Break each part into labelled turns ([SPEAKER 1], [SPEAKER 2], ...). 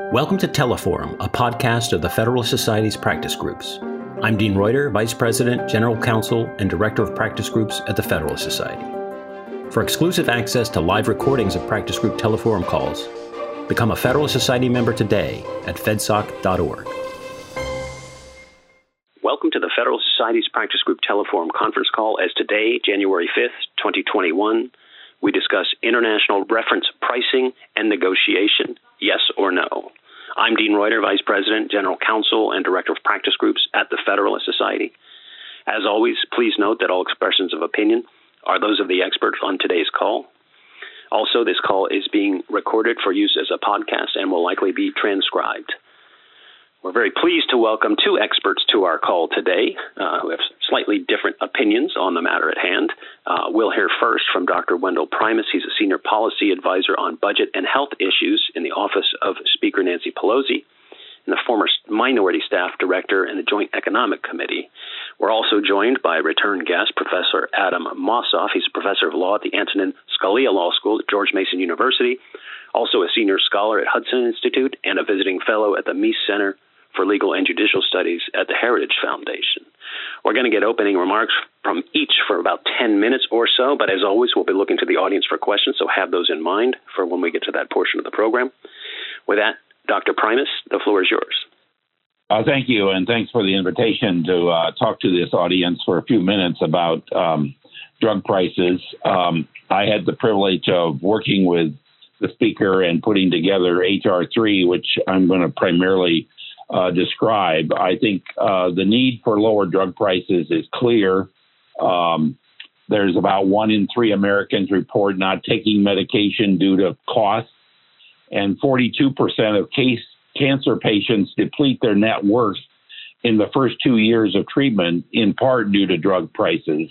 [SPEAKER 1] Welcome to Teleforum, a podcast of the Federalist Society's practice groups. I'm Dean Reuter, Vice President, General Counsel, and Director of Practice Groups at the Federalist Society. For exclusive access to live recordings of practice group Teleforum calls, become a Federalist Society member today at fedsoc.org. Welcome to the Federalist Society's practice group Teleforum conference call, as today, January 5th, 2021, we discuss international reference pricing and negotiation, yes or no. I'm Dean Reuter, Vice President, General Counsel, and Director of Practice Groups at the Federalist Society. As always, please note that all expressions of opinion are those of the experts on today's call. Also, this call is being recorded for use as a podcast and will likely be transcribed. We're very pleased to welcome two experts to our call today who have slightly different opinions on the matter at hand. We'll hear first from Dr. Wendell Primus. He's a Senior Policy Advisor on Budget and Health Issues in the Office of Speaker Nancy Pelosi and the former Minority Staff Director in the Joint Economic Committee. We're also joined by return guest, Professor Adam Mossoff. He's a Professor of Law at the Antonin Scalia Law School at George Mason University, also a Senior Scholar at Hudson Institute, and a Visiting Fellow at the Meese Center for Legal and Judicial Studies at the Heritage Foundation. We're going to get opening remarks from each for about 10 minutes or so, but as always, we'll be looking to the audience for questions, so have ththose in mind for when we get to that portion of the program. With that, Dr. Primus, the floor is yours.
[SPEAKER 2] Thank you, and thanks for the invitation to talk to this audience for a few minutes about drug prices. I had the privilege of working with the Speaker and putting together H.R. 3, which I'm going to primarily describe. I think the need for lower drug prices is clear. There's about 1 in 3 Americans report not taking medication due to costs, and 42% of cancer patients deplete their net worth in the first 2 years of treatment, in part due to drug prices.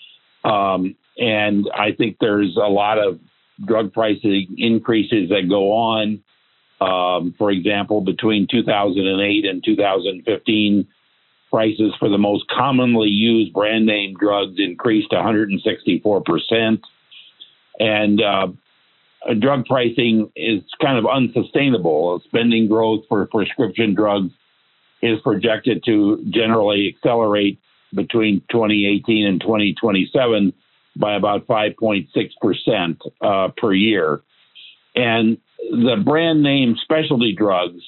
[SPEAKER 2] And I think there's a lot of drug pricing increases that go on. For example, between 2008 and 2015, prices for the most commonly used brand name drugs increased 164%. And drug pricing is kind of unsustainable. Spending growth for prescription drugs is projected to generally accelerate between 2018 and 2027 by about 5.6% per year. And the brand name specialty drugs,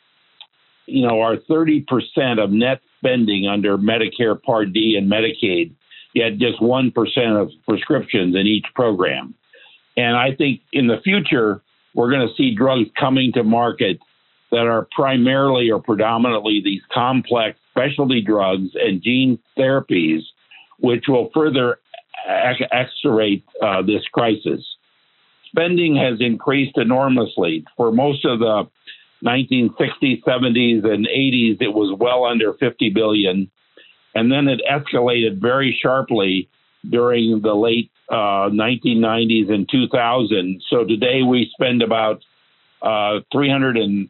[SPEAKER 2] are 30% of net spending under Medicare Part D and Medicaid, yet just 1% of prescriptions in each program. And I think in the future, we're going to see drugs coming to market that are primarily or predominantly these complex specialty drugs and gene therapies, which will further exacerbate this crisis. Spending has increased enormously. For most of the 1960s, 70s, and 80s, it was well under $50 billion. And then it escalated very sharply during the late 1990s and 2000. So today we spend about $340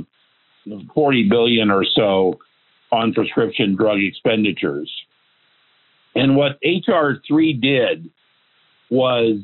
[SPEAKER 2] billion or so on prescription drug expenditures. And what H.R. 3 did was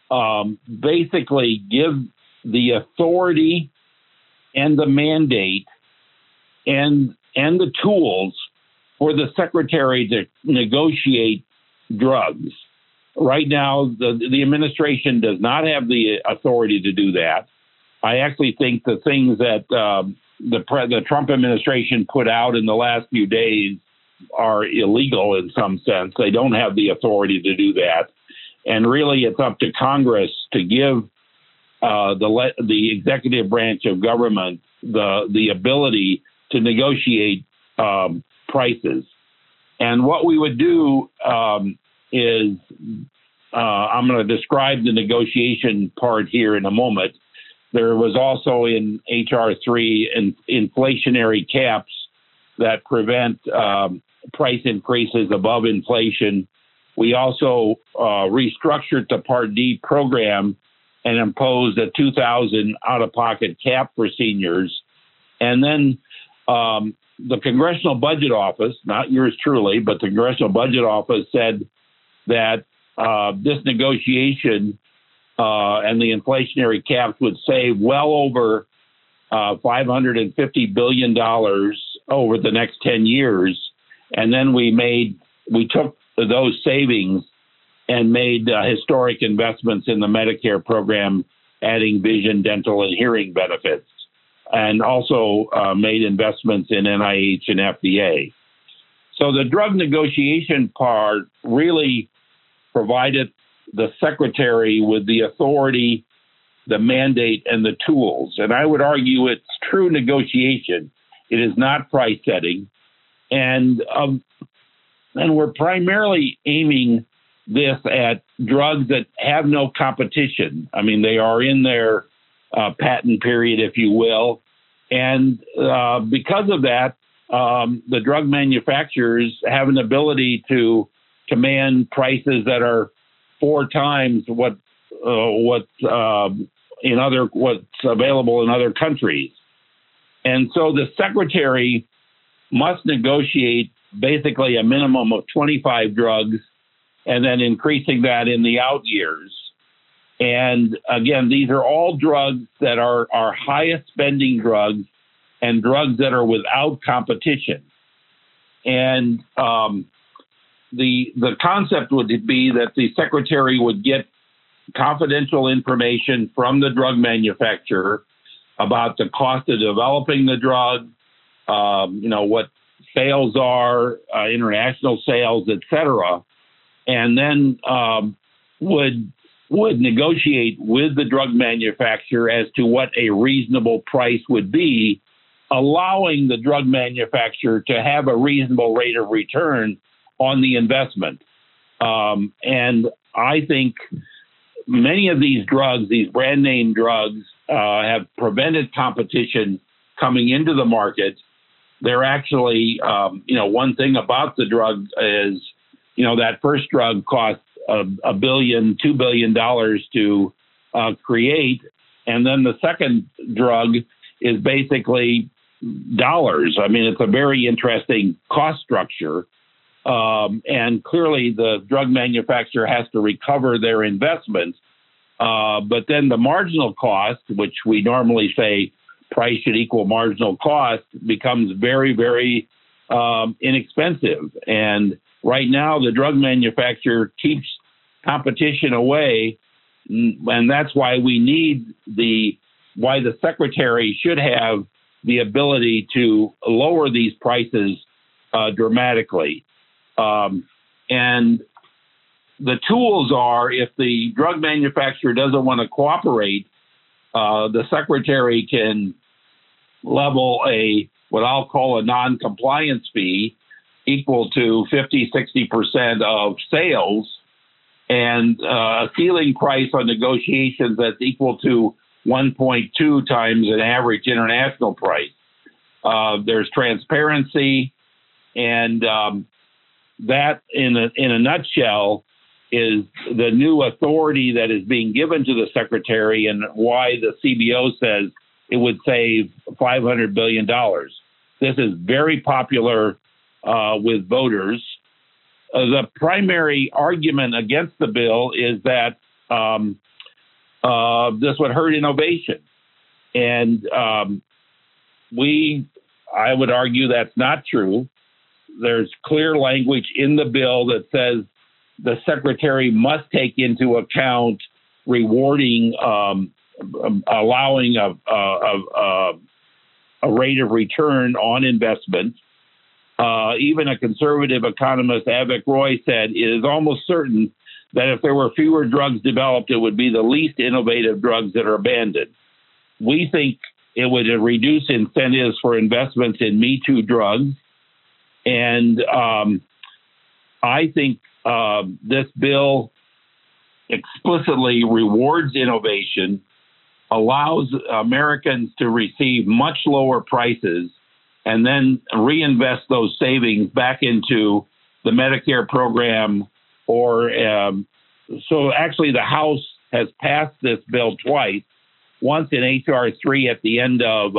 [SPEAKER 2] basically give the authority and the mandate and the tools for the secretary to negotiate drugs. Right now, the administration does not have the authority to do that. I actually think the things that the Trump administration put out in the last few days are illegal in some sense. They don't have the authority to do that. And really, it's up to Congress to give the executive branch of government the ability to negotiate prices. And what we would do is I'm going to describe the negotiation part here in a moment. There was also in H.R. 3 inflationary caps that prevent price increases above inflation. We also restructured the Part D program and imposed a $2,000 out-of-pocket cap for seniors. And then the Congressional Budget Office, not yours truly, but the Congressional Budget Office said that this negotiation and the inflationary caps would save well over $550 billion over the next 10 years. And then we took those savings and made historic investments in the Medicare program, adding vision, dental, and hearing benefits, and also made investments in NIH and FDA. So the drug negotiation part really provided the secretary with the authority, the mandate, and the tools. And I would argue it's true negotiation. It is not price setting. And we're primarily aiming this at drugs that have no competition. I mean, they are in their patent period, if you will. And because of that, the drug manufacturers have an ability to command prices that are 4 times what's available in other countries. And so the secretary must negotiate basically a minimum of 25 drugs and then increasing that in the out years. And again, these are all drugs that are our highest spending drugs and drugs that are without competition. And the concept would be that the secretary would get confidential information from the drug manufacturer about the cost of developing the drug, what sales are, international sales, et cetera, and then would negotiate with the drug manufacturer as to what a reasonable price would be, allowing the drug manufacturer to have a reasonable rate of return on the investment. And I think many of these drugs, these brand name drugs, have prevented competition coming into the market. They're actually, one thing about the drug is, that first drug costs $1 billion, $2 billion to create. And then the second drug is basically dollars. I mean, it's a very interesting cost structure. And clearly the drug manufacturer has to recover their investment. But then the marginal cost, which we normally say price should equal marginal cost, becomes very, very inexpensive. And right now, the drug manufacturer keeps competition away. And that's why we need why the secretary should have the ability to lower these prices dramatically. And the tools are, if the drug manufacturer doesn't want to cooperate, the secretary can level what I'll call a non-compliance fee equal to 50-60% of sales, and a ceiling price on negotiations that's equal to 1.2 times an average international price. There's transparency, and that, in a nutshell, is the new authority that is being given to the secretary, and why the CBO says it would save $500 billion. This is very popular with voters. The primary argument against the bill is that this would hurt innovation. And I would argue that's not true. There's clear language in the bill that says the secretary must take into account rewarding, allowing a rate of return on investment. Even a conservative economist, Avik Roy, said it is almost certain that if there were fewer drugs developed, it would be the least innovative drugs that are abandoned. We think it would reduce incentives for investments in Me Too drugs. And I think this bill explicitly rewards innovation, allows Americans to receive much lower prices, and then reinvest those savings back into the Medicare program. So actually the House has passed this bill twice, once in H.R. 3 at the end of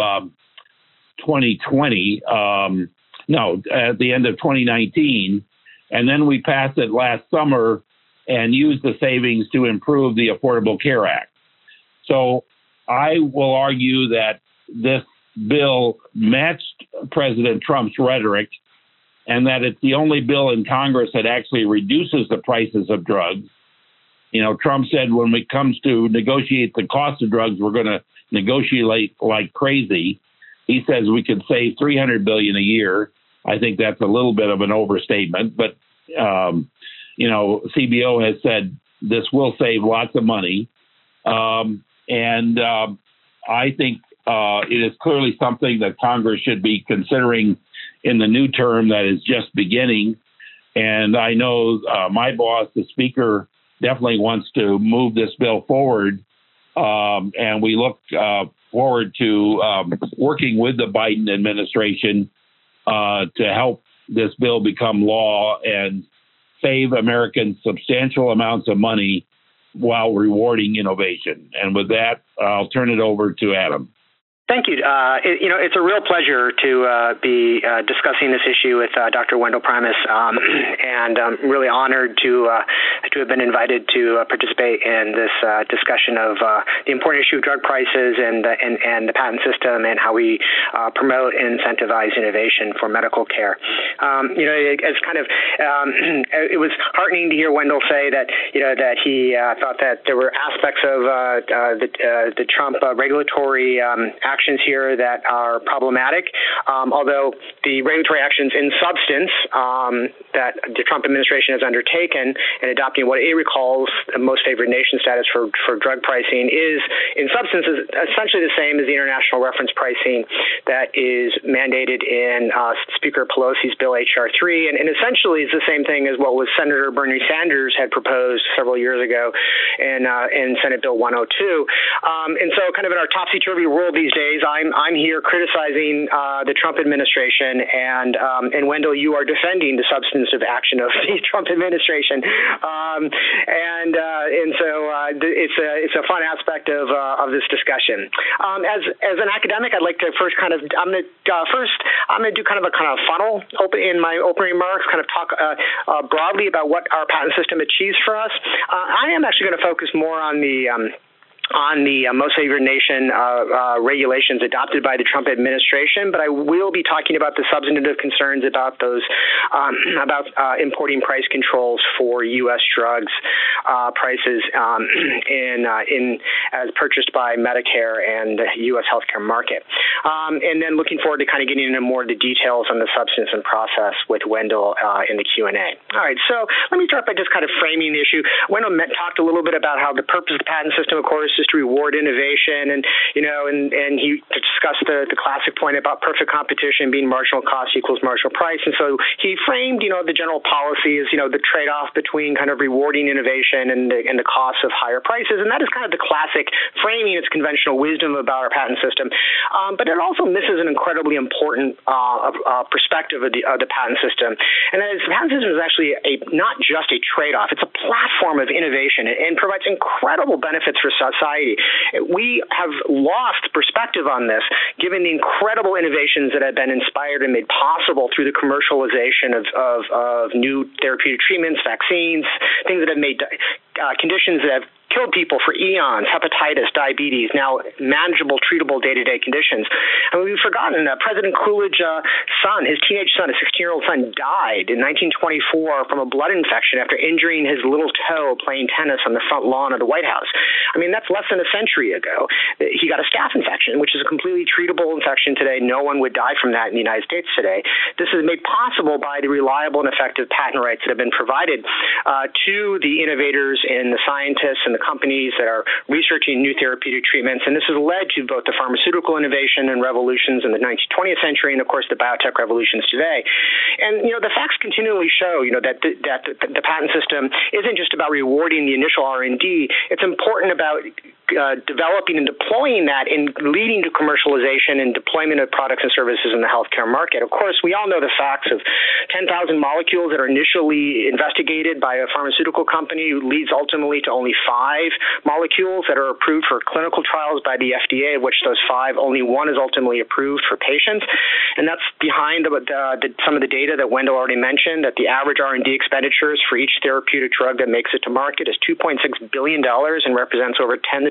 [SPEAKER 2] 2020, at the end of 2019. And then we passed it last summer and used the savings to improve the Affordable Care Act. So I will argue that this bill matched President Trump's rhetoric and that it's the only bill in Congress that actually reduces the prices of drugs. You know, Trump said when it comes to negotiate the cost of drugs, we're going to negotiate like crazy. He says we could save $300 billion a year. I think that's a little bit of an overstatement, but you know, CBO has said this will save lots of money, and I think it is clearly something that Congress should be considering in the new term that is just beginning. And I know my boss, the Speaker, definitely wants to move this bill forward, and we look forward to working with the Biden administration to help this bill become law and save Americans substantial amounts of money while rewarding innovation. And with that, I'll turn it over to Adam.
[SPEAKER 3] Thank you. It's a real pleasure to be discussing this issue with Dr. Wendell Primus, and I'm really honored to have been invited to participate in this discussion of the important issue of drug prices and the patent system and how we promote and incentivize innovation for medical care. It was heartening to hear Wendell say that that he thought that there were aspects of the Trump regulatory actions here that are problematic, although the regulatory actions in substance that the Trump administration has undertaken in adopting what it recalls the most favored nation status for drug pricing is in substance is essentially the same as the international reference pricing that is mandated in Speaker Pelosi's Bill H.R. 3, and essentially is the same thing as what was Senator Bernie Sanders had proposed several years ago in Senate Bill 102. And so kind of in our topsy-turvy world these days, I'm here criticizing the Trump administration, and Wendell, you are defending the substantive action of the Trump administration, and so it's a fun aspect of this discussion. As an academic, I'd like to first I'm going to do kind of a funnel in my opening remarks, kind of talk broadly about what our patent system achieves for us. I am actually going to focus more on the most favored nation regulations adopted by the Trump administration, but I will be talking about the substantive concerns about those importing price controls for U.S. drugs prices as purchased by Medicare and the U.S. healthcare market, and then looking forward to kind of getting into more of the details on the substance and process with Wendell in the Q&A. All right, so let me start by just kind of framing the issue. Wendell talked a little bit about how the purpose of the patent system, of course, is to reward innovation, and he discussed the classic point about perfect competition being marginal cost equals marginal price, and so he framed the general policy as the trade-off between kind of rewarding innovation and the cost of higher prices, and that is kind of the classic framing. It's conventional wisdom about our patent system, but it also misses an incredibly important perspective of the patent system, and that is the patent system is actually not just a trade-off; it's a platform of innovation and provides incredible benefits for society. We have lost perspective on this, given the incredible innovations that have been inspired and made possible through the commercialization of new therapeutic treatments, vaccines, things that have made conditions that have killed people for eons, hepatitis, diabetes, now manageable, treatable day-to-day conditions. And we've forgotten President Coolidge's son, his teenage son, a 16-year-old son, died in 1924 from a blood infection after injuring his little toe playing tennis on the front lawn of the White House. I mean, that's less than a century ago. He got a staph infection, which is a completely treatable infection today. No one would die from that in the United States today. This is made possible by the reliable and effective patent rights that have been provided to the innovators and the scientists and the companies that are researching new therapeutic treatments, and this has led to both the pharmaceutical innovation and revolutions in the 20th century and, of course, the biotech revolutions today. And, the facts continually show, that the patent system isn't just about rewarding the initial R&D. It's important about developing and deploying that and leading to commercialization and deployment of products and services in the healthcare market. Of course, we all know the facts of 10,000 molecules that are initially investigated by a pharmaceutical company who leads ultimately to only 5 molecules that are approved for clinical trials by the FDA, of which those 5, only 1 is ultimately approved for patients. And that's behind some of the data that Wendell already mentioned, that the average R&D expenditures for each therapeutic drug that makes it to market is $2.6 billion and represents over 10 to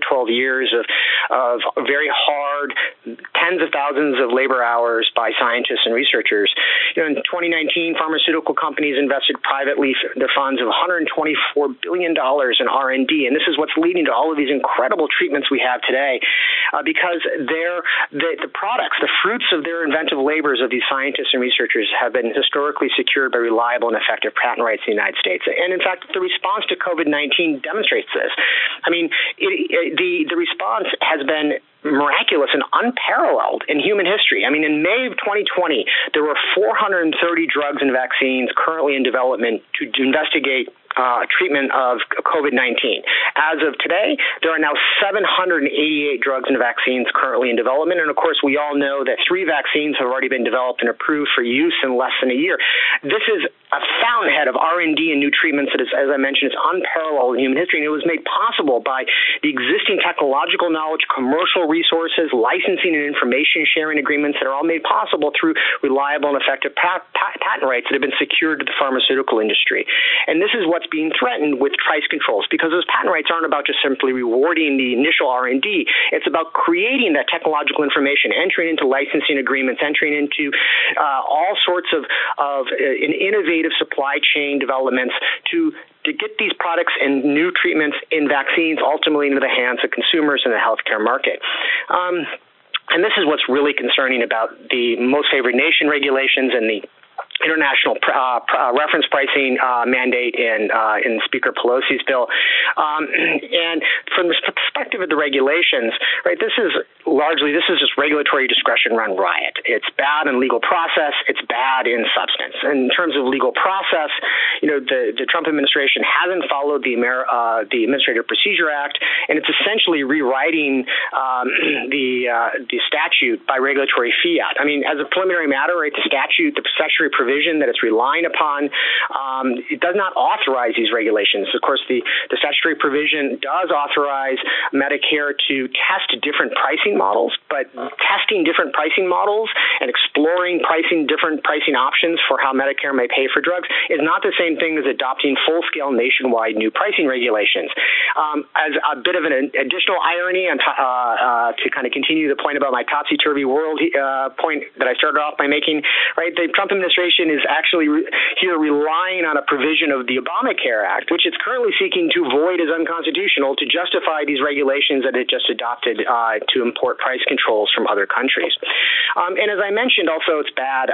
[SPEAKER 3] 12 years of very hard, tens of thousands of labor hours by scientists and researchers. In 2019, pharmaceutical companies invested privately their funds of $124 billion in R&D, and this is what's leading to all of these incredible treatments we have today, because the products, the fruits of their inventive labors of these scientists and researchers have been historically secured by reliable and effective patent rights in the United States. And in fact, the response to COVID-19 demonstrates this. I mean, the response has been miraculous and unparalleled in human history. I mean, in May of 2020, there were 430 drugs and vaccines currently in development to investigate treatment of COVID-19. As of today, there are now 788 drugs and vaccines currently in development. And of course, we all know that 3 vaccines have already been developed and approved for use in less than a year. This is a fountainhead of R&D and new treatments that is, as I mentioned, is unparalleled in human history. And it was made possible by the existing technological knowledge, commercial resources, licensing and information sharing agreements that are all made possible through reliable and effective patent rights that have been secured to the pharmaceutical industry. And this is what's being threatened with price controls, because those patent rights aren't about just simply rewarding the initial R&D. It's about creating that technological information, entering into licensing agreements, entering into all sorts of innovative supply chain developments to get these products and new treatments in vaccines ultimately into the hands of consumers in the healthcare market. And this is what's really concerning about the most favored nation regulations and the international reference pricing mandate in Speaker Pelosi's bill. And from the perspective of the regulations, right, this is just regulatory discretion run riot. It's bad in legal process. It's bad in substance. And in terms of legal process, the Trump administration hasn't followed the Administrative Procedure Act, and it's essentially rewriting the statute by regulatory fiat. I mean, as a preliminary matter, right, the statutory provision that it's relying upon, it does not authorize these regulations. Of course, the statutory provision does authorize Medicare to test different pricing models, but testing different pricing models and exploring different pricing options for how Medicare may pay for drugs is not the same thing as adopting full-scale nationwide new pricing regulations. As a bit of an additional irony, to kind of continue the point about my topsy-turvy world point that I started off by making, right, the Trump administration is actually here relying on a provision of the Obamacare Act, which it's currently seeking to void as unconstitutional to justify these regulations that it just adopted to import price controls from other countries. And as I mentioned, also it's bad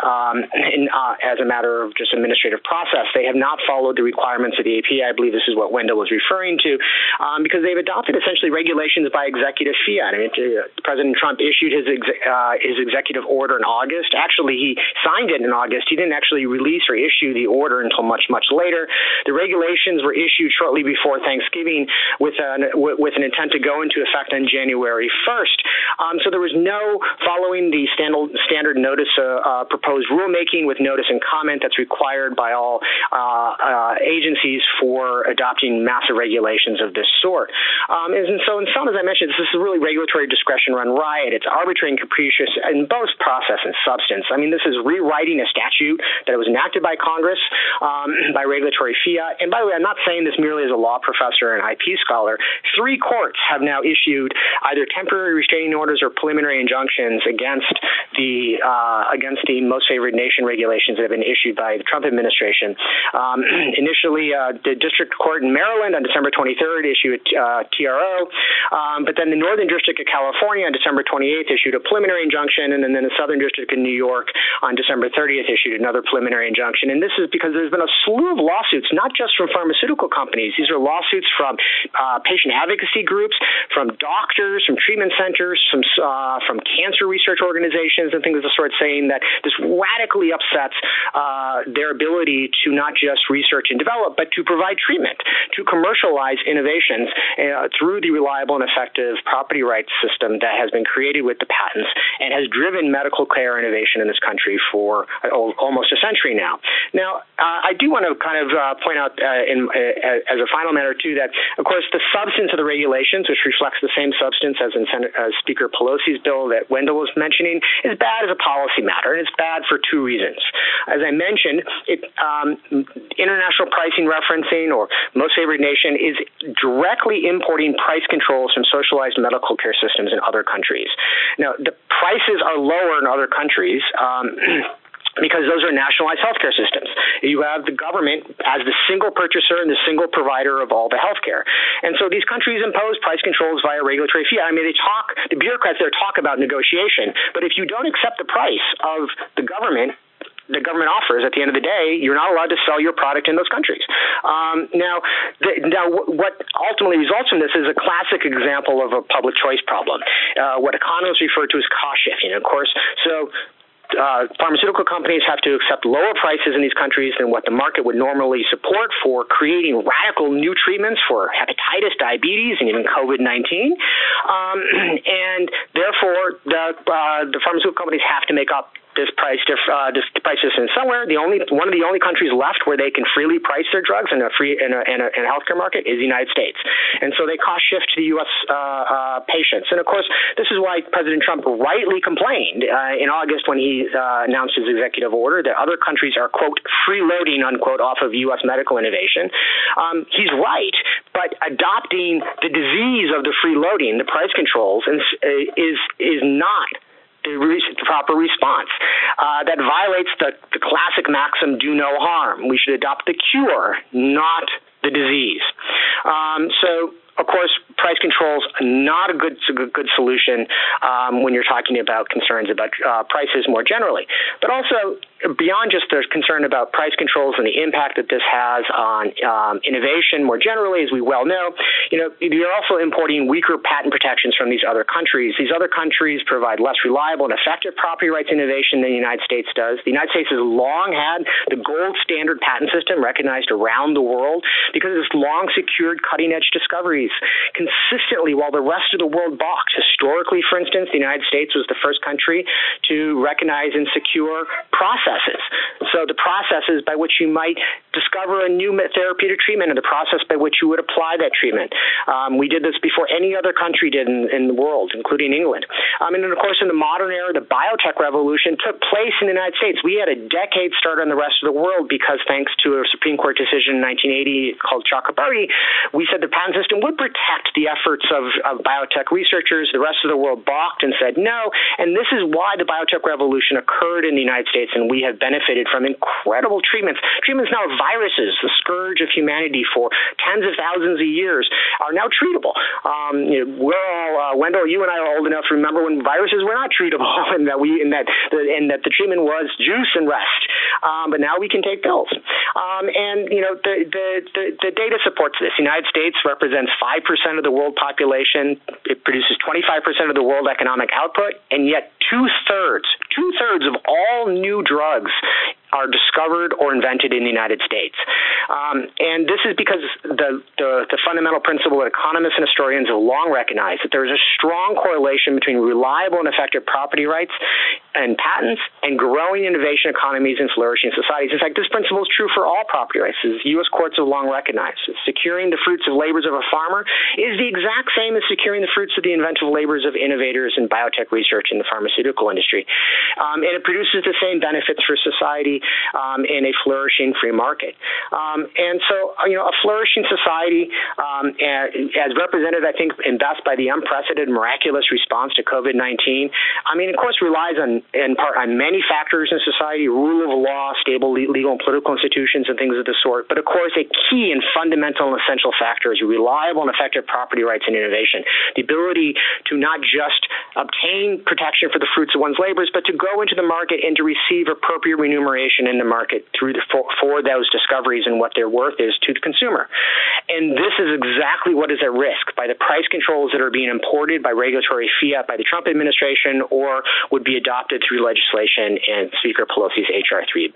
[SPEAKER 3] as a matter of just administrative process. They have not followed the requirements of the APA. I believe this is what Wendell was referring to, because they've adopted essentially regulations by executive fiat. I mean, President Trump issued his executive order in August. Actually, he signed it in August. He didn't actually release or issue the order until much, much later. The regulations were issued shortly before Thanksgiving with an intent to go into effect on January 1st. So there was no following the standard notice proposed rulemaking with notice and comment that's required by all agencies for adopting massive regulations of this sort. And so in sum, as I mentioned, this is really regulatory discretion run riot. It's arbitrary and capricious in both process and substance. I mean, this is rewriting a statute that was enacted by Congress by regulatory fiat. And by the way, I'm not saying this merely as a law professor and IP scholar. 3 courts have now issued either temporary restraining orders or preliminary injunctions against the most favored nation regulations that have been issued by the Trump administration. Initially, the District Court in Maryland on December 23rd issued a TRO, but then the Northern District of California on December 28th issued a preliminary injunction, and then the Southern District of New York on December 30th issued another preliminary injunction. And this is because there's been a slew of lawsuits, not just from pharmaceutical companies. These are lawsuits from patient advocacy groups, from doctors, from treatment centers, from cancer research organizations and things of the sort, saying that this radically upsets their ability to not just research and develop, but to provide treatment, to commercialize innovations through the reliable and effective property rights system that has been created with the patents and has driven medical care innovation in this country for almost a century now. Now, I do want to kind of point out as a final matter, too, that, of course, the substance of the regulations, which reflects the same substance as Speaker Pelosi's bill that Wendell was mentioning, is bad as a policy matter, and it's bad for two reasons. As I mentioned, international pricing referencing, or most favored nation, is directly importing price controls from socialized medical care systems in other countries. Now, the prices are lower in other countries, because those are nationalized healthcare systems. You have the government as the single purchaser and the single provider of all the healthcare. And so these countries impose price controls via regulatory fiat. I mean, the bureaucrats there talk about negotiation, but if you don't accept the price of the government offers, at the end of the day, you're not allowed to sell your product in those countries. Now, what ultimately results from this is a classic example of a public choice problem, what economists refer to as cost shifting. Of course, pharmaceutical companies have to accept lower prices in these countries than what the market would normally support for creating radical new treatments for hepatitis, diabetes, and even COVID-19. And therefore, the pharmaceutical companies have to make up this price difference somewhere. One of the only countries left where they can freely price their drugs in a healthcare market is the United States, and so they cost shift to the U.S. Patients. And of course, this is why President Trump rightly complained in August when he announced his executive order that other countries are, quote, freeloading, unquote, off of U.S. medical innovation. He's right, but adopting the disease of the freeloading, the price controls, is not the proper response. That violates the classic maxim, do no harm. We should adopt the cure, not the disease. So, of course, price controls are not a good solution when you're talking about concerns about prices more generally. But also, beyond just the concern about price controls and the impact that this has on innovation more generally, as we well know, you're also importing weaker patent protections from these other countries. These other countries provide less reliable and effective property rights innovation than the United States does. The United States has long had the gold standard patent system recognized around the world because it's long secured cutting-edge discoveries consistently while the rest of the world balked. Historically, for instance, the United States was the first country to recognize and secure processes. So the processes by which you might discover a new therapeutic treatment and the process by which you would apply that treatment. We did this before any other country did in the world, including England. And then, of course, in the modern era, the biotech revolution took place in the United States. We had a decade start on the rest of the world because, thanks to a Supreme Court decision in 1980 called Chakrabarty, we said the patent system would protect the efforts of biotech researchers. The rest of the world balked and said no, and this is why the biotech revolution occurred in the United States, and we have benefited from incredible treatments. Treatments now of viruses, the scourge of humanity for tens of thousands of years, are now treatable. We're all, Wendell, you and I are old enough to remember when viruses were not treatable, and that the treatment was juice and rest. But now we can take pills. The data supports this. The United States represents 5% of the world population. It produces 25% of the world economic output, and yet two-thirds of all new drugs are discovered or invented in the United States. And this is because the fundamental principle that economists and historians have long recognized, that there is a strong correlation between reliable and effective property rights and patents and growing innovation economies and flourishing societies. In fact, this principle is true for all property rights, as U.S. courts have long recognized. Securing the fruits of labors of a farmer is the exact same as securing the fruits of the inventive labors of innovators in biotech research in the pharmaceutical industry. And it produces the same benefits for society in a flourishing free market. And so, a flourishing society, as represented, I think, and best by the unprecedented, miraculous response to COVID-19, of course, relies in part on many factors in society, rule of law, stable legal and political institutions, and things of the sort. But, of course, a key and fundamental and essential factor is reliable and effective property rights and innovation. The ability to not just obtain protection for the fruits of one's labors, but to go into the market and to receive appropriate remuneration in the market for those discoveries and what their worth is to the consumer. And this is exactly what is at risk by the price controls that are being imported by regulatory fiat by the Trump administration or would be adopted through legislation in Speaker Pelosi's H.R. 3 bill.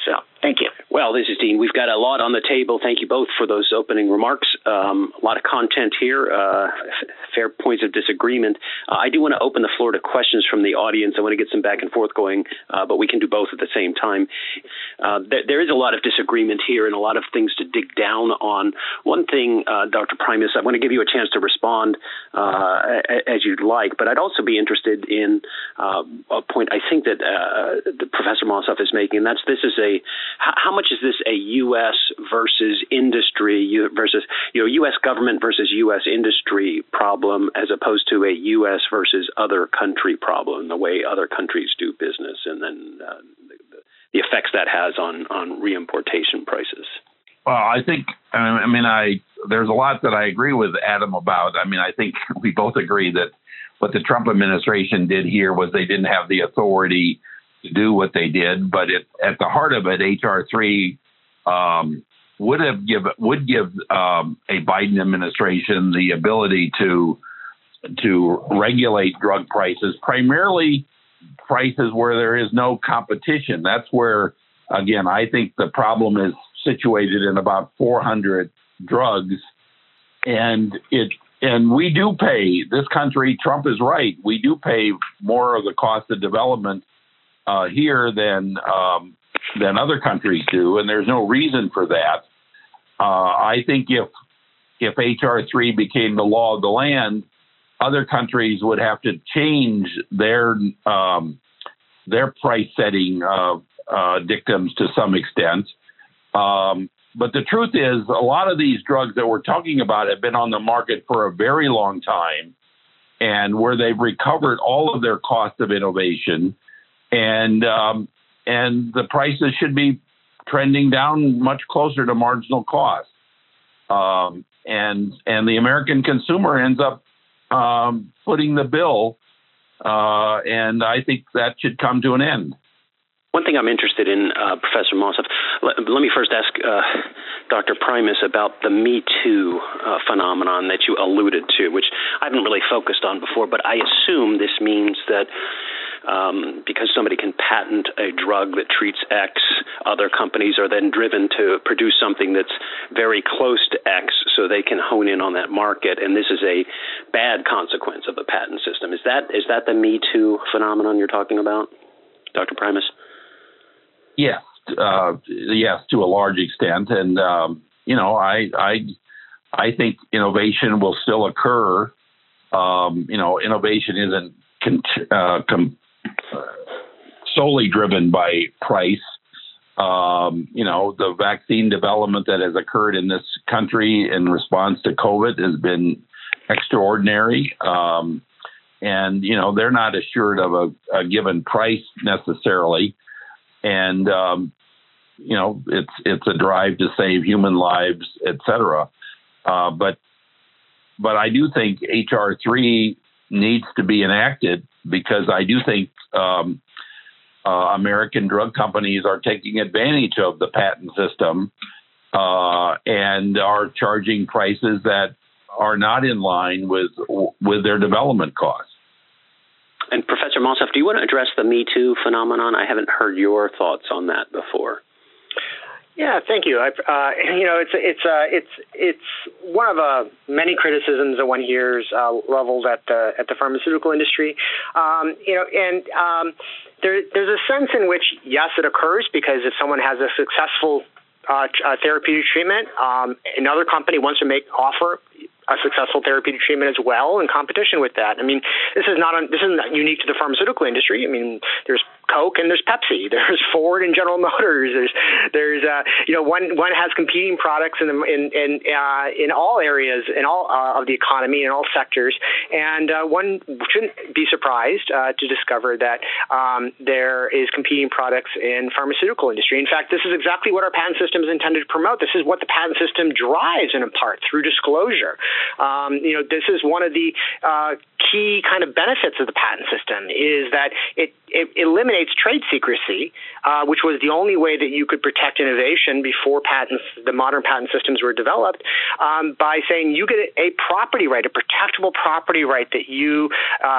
[SPEAKER 3] So thank you.
[SPEAKER 1] Well, this is Dean. We've got a lot on the table. Thank you both for those opening remarks. A lot of content here, fair points of disagreement. I do want to open the floor to questions from the audience. I want to get some back and forth going, but we can do both at the same time. There is a lot of disagreement here and a lot of things to dig down on. One thing, Dr. Primus, I want to give you a chance to respond as you'd like, but I'd also be interested in a point I think that Professor Mossoff is making, and that's how much is this a U.S. versus industry versus U.S. government versus U.S. industry problem as opposed to a U.S. versus other country problem, the way other countries do business, and then the effects that has on reimportation prices?
[SPEAKER 2] Well, I think, there's a lot that I agree with Adam about. I think we both agree that what the Trump administration did here was they didn't have the authority to do what they did, but at the heart of it, H.R. 3 would give a Biden administration the ability to regulate drug prices, primarily prices where there is no competition. That's where, again, I think the problem is situated in about 400 drugs, and we do pay, this country, Trump is right, we do pay more of the cost of development here than other countries do, and there's no reason for that. I think if H.R. 3 became the law of the land, other countries would have to change their price setting dictums to some extent. But the truth is, a lot of these drugs that we're talking about have been on the market for a very long time, and where they've recovered all of their cost of innovation, and the prices should be trending down much closer to marginal cost. And the American consumer ends up footing the bill, and I think that should come to an end.
[SPEAKER 1] One thing I'm interested in, Professor Mossoff, let me first ask Dr. Primus about the Me Too phenomenon that you alluded to, which I haven't really focused on before, but I assume this means that because somebody can patent a drug that treats X, other companies are then driven to produce something that's very close to X so they can hone in on that market, and this is a bad consequence of the patent system. Is that the Me Too phenomenon you're talking about, Dr. Primus?
[SPEAKER 2] Yes, yes, to a large extent, and I think innovation will still occur. Innovation isn't solely driven by price. The vaccine development that has occurred in this country in response to COVID has been extraordinary, and they're not assured of a given price necessarily. And, it's a drive to save human lives, et cetera. But I do think H.R. 3 needs to be enacted, because I do think American drug companies are taking advantage of the patent system and are charging prices that are not in line with their development costs.
[SPEAKER 1] And Professor Mossoff, do you want to address the Me Too phenomenon? I haven't heard your thoughts on that before.
[SPEAKER 3] Yeah, thank you. It's one of many criticisms that one hears leveled at the pharmaceutical industry. There's a sense in which, yes, it occurs, because if someone has a successful therapeutic treatment, another company wants to offer a successful therapeutic treatment as well in competition with that. This isn't unique to the pharmaceutical industry. There's Coke and there's Pepsi. There's Ford and General Motors. There's one has competing products in all areas, in all of the economy, in all sectors, and one shouldn't be surprised to discover that there is competing products in pharmaceutical industry. In fact, this is exactly what our patent system is intended to promote. This is what the patent system drives, in part, through disclosure. This is one of the key kind of benefits of the patent system, is that it it eliminates trade secrecy, which was the only way that you could protect innovation before the modern patent systems were developed, by saying you get a property right, a protectable property right that you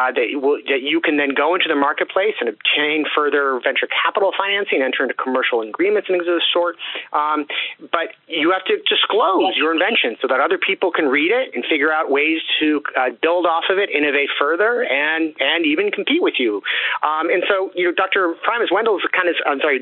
[SPEAKER 3] can then go into the marketplace and obtain further venture capital financing, enter into commercial agreements and things of the sort. But you have to disclose your invention so that other people can read it and figure out ways to build off of it, innovate further, and even compete with you. And so, Dr. Primus Wendell's kind of, I'm sorry,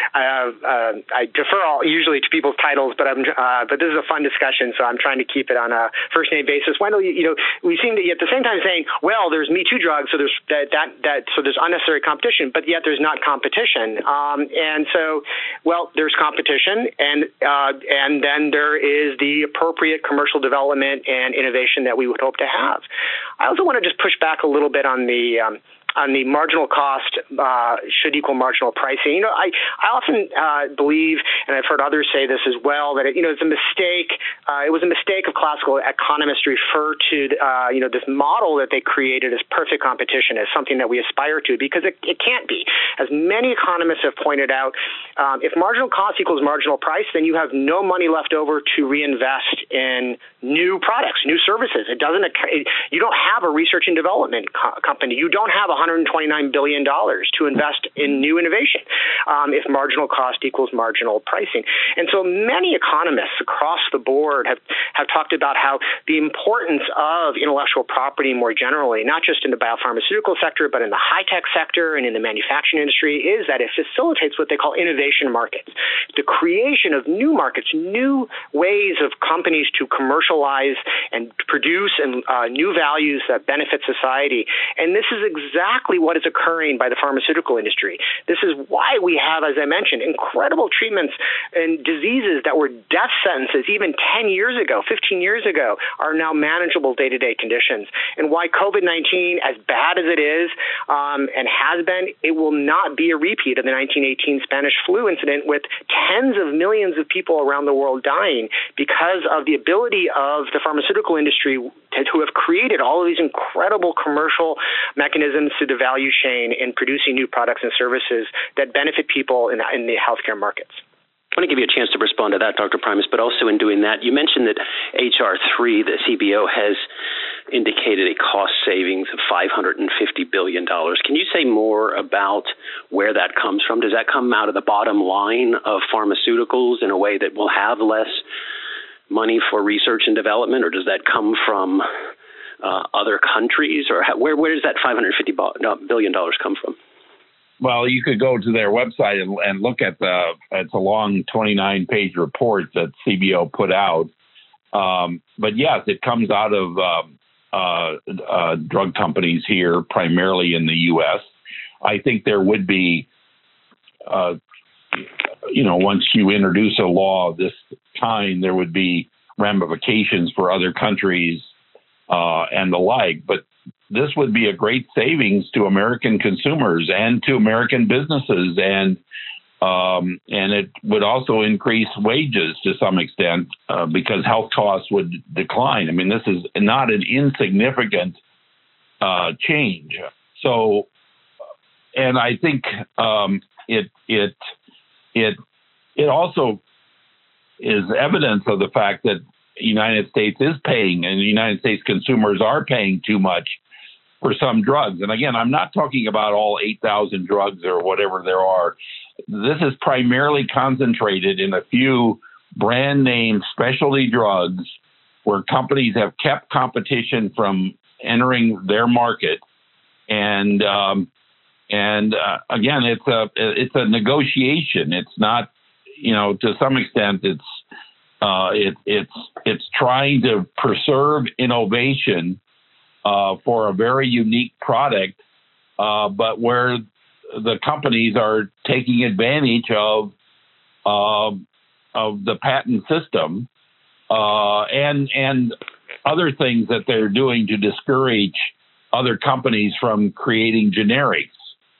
[SPEAKER 3] I defer usually to people's titles, but this is a fun discussion, so I'm trying to keep it on a first name basis. Wendell, we seem to at the same time saying, well, there's Me Too drugs, so there's so there's unnecessary competition, but yet there's not competition. And so, well, there's competition, and then there is the appropriate commercial development and innovation that we would hope to have. I also want to just push back a little bit on the marginal cost should equal marginal pricing. I often believe, and I've heard others say this as well, that it's a mistake. It was a mistake of classical economists to refer to this model that they created as perfect competition as something that we aspire to, because it can't be. As many economists have pointed out, if marginal cost equals marginal price, then you have no money left over to reinvest in new products, new services. You don't have a research and development company. You don't have $129 billion to invest in new innovation if marginal cost equals marginal pricing. And so many economists across the board have talked about how the importance of intellectual property more generally, not just in the biopharmaceutical sector, but in the high-tech sector and in the manufacturing industry, is that it facilitates what they call innovation markets, the creation of new markets, new ways of companies to commercialize and produce new values that benefit society. And this is exactly what is occurring by the pharmaceutical industry. This is why we have, as I mentioned, incredible treatments and diseases that were death sentences even 10 years ago, 15 years ago, are now manageable day-to-day conditions. And why COVID-19, as bad as it is and has been, it will not be a repeat of the 1918 Spanish flu incident with tens of millions of people around the world dying because of the ability of the pharmaceutical industry who have created all of these incredible commercial mechanisms to the value chain in producing new products and services that benefit people in the healthcare markets.
[SPEAKER 1] I want to give you a chance to respond to that, Dr. Primus, but also in doing that, you mentioned that H.R. 3, the CBO, has indicated a cost savings of $550 billion. Can you say more about where that comes from? Does that come out of the bottom line of pharmaceuticals in a way that will have less money for research and development, or does that come from other countries, or where does that $550 billion come from?
[SPEAKER 2] Well, you could go to their website and look at it's a long 29-page report that CBO put out. But yes, it comes out of drug companies here, primarily in the U.S. I think there would be, once you introduce a law of this kind, there would be ramifications for other countries and the like. But this would be a great savings to American consumers and to American businesses, and it would also increase wages to some extent because health costs would decline. I mean, this is not an insignificant change. So, and I think it also is evidence of the fact that the United States is paying, and the United States consumers are paying too much for some drugs. And again, I'm not talking about all 8,000 drugs or whatever there are. This is primarily concentrated in a few brand name specialty drugs where companies have kept competition from entering their market. And again, it's a negotiation. It's not, to some extent, it's trying to preserve innovation for a very unique product, but where the companies are taking advantage of the patent system and other things that they're doing to discourage other companies from creating generics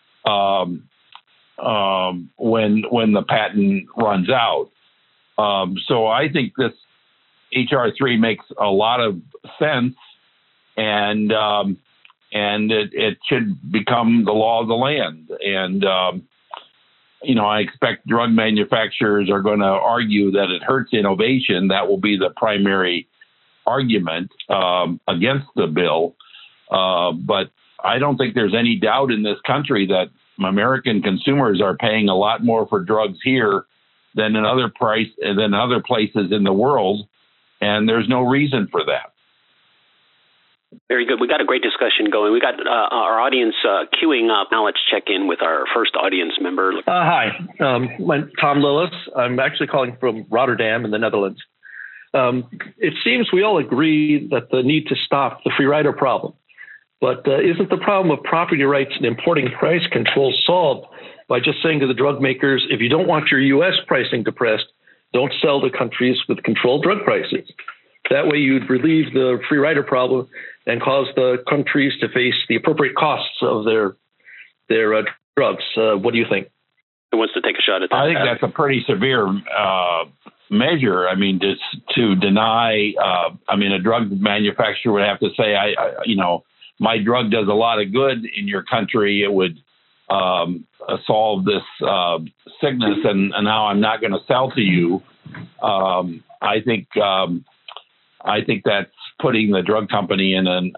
[SPEAKER 2] when the patent runs out. So I think this H.R. 3 makes a lot of sense. And and it should become the law of the land. And I expect drug manufacturers are going to argue that it hurts innovation. That will be the primary argument against the bill. But I don't think there's any doubt in this country that American consumers are paying a lot more for drugs here than in other places in the world, and there's no reason for that.
[SPEAKER 1] Very good. We got a great discussion going. We got our audience queuing up. Now let's check in with our first audience member.
[SPEAKER 4] Hi, I'm Tom Lillis. I'm actually calling from Rotterdam in the Netherlands. It seems we all agree that the need to stop the free rider problem. But isn't the problem of property rights and importing price control solved by just saying to the drug makers, if you don't want your U.S. pricing depressed, don't sell to countries with controlled drug prices? That way you'd relieve the free rider problem and cause the countries to face the appropriate costs of their drugs. What do you think?
[SPEAKER 1] Who wants to take a shot at that?
[SPEAKER 2] I think that's a pretty severe measure. I mean, to deny, a drug manufacturer would have to say, my drug does a lot of good in your country. It would solve this sickness, and now I'm not going to sell to you. I think that's putting the drug company in an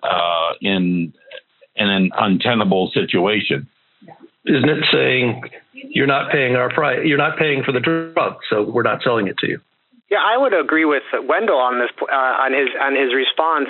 [SPEAKER 2] untenable situation.
[SPEAKER 4] Isn't it saying you're not paying our price? You're not paying for the drug, so we're not selling it to you.
[SPEAKER 3] Yeah, I would agree with Wendell on this on his response.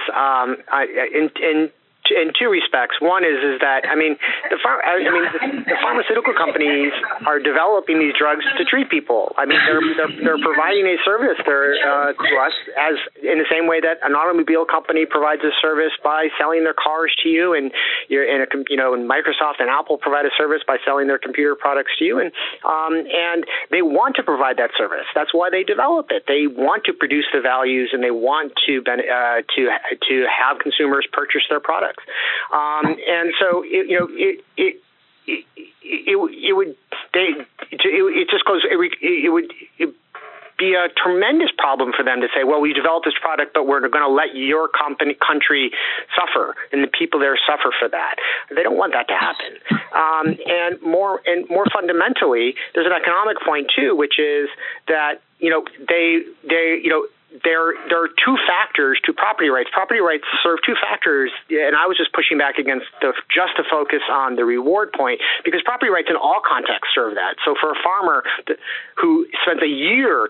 [SPEAKER 3] In two respects. One is that the pharmaceutical companies are developing these drugs to treat people. I mean, they're providing a service to us as in the same way that an automobile company provides a service by selling their cars to you, and and Microsoft and Apple provide a service by selling their computer products to you, and they want to provide that service. That's why they develop it. They want to produce the values, and they want to have consumers purchase their products. And so it would be a tremendous problem for them to say, well, we developed this product, but we're going to let your country suffer, and the people there suffer for that. They don't want that to happen. And more fundamentally, there's an economic point too, which is that there are two factors to property rights. Property rights serve two factors, and I was just pushing back against the focus on the reward point, because property rights in all contexts serve that. So for a farmer who spends a year,